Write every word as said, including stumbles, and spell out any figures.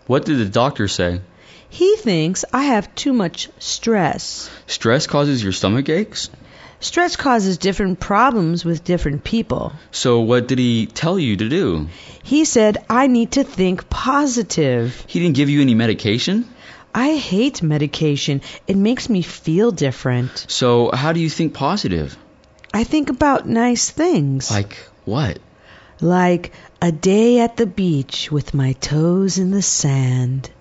What did the doctor say? He thinks I have too much stress. Stress causes your stomach aches? Stress causes different problems with different people. So what did he tell you to do? He said I need to think positive. He didn't give you any medication? I hate medication. It makes me feel different. So how do you think positive? I think about nice things. Like what? Like a day at the beach with my toes in the sand.